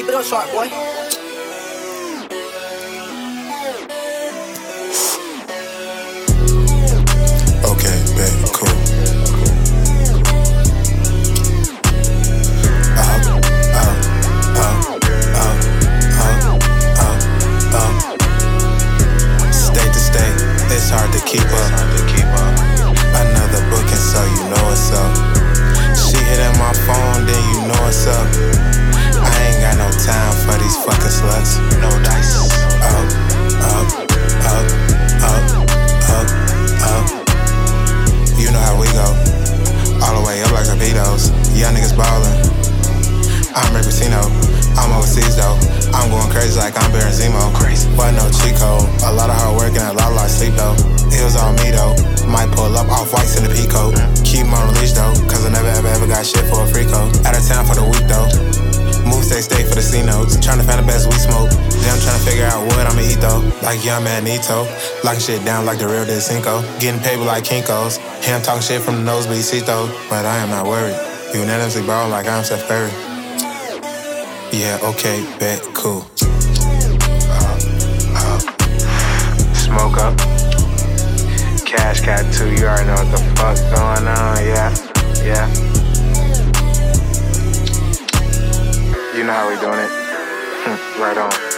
Keep it up sharp, boy. Okay, bet, cool. State to state, it's hard to keep up. Another booking, so you know what's up. She hitting my phone, then you know what's up. I ain't got no time for these fucking sluts. No dice. Up, up, up, up, up, up. You know how we go. All the way up like Rapidos. Young niggas ballin'. I'm Rick Pitino. I'm overseas though. I'm going crazy like I'm Baron Zemo. Crazy. But no Chico. A lot of hard work and a lot of sleep though. It was all me though. Might pull up off whites in the Pico. Keep 'em on the leash though. Cause I never ever got shit for a free code. Out of town for the week though. Move stay for the C notes. Tryna find the best we smoke. Then I'm tryna figure out what I'ma eat though. Like young man Nito. Locking shit down like the real De Cinco. Getting paper like Kinko's. Him talking shit from the nosebleed seat though. But I am not worried. Unanimously ballin' like I'm Steph Curry. Yeah, okay, bet, cool. Smoke up. Cash Cat 2, you already know what the fuck going on, yeah. You know how we doing it. Right on.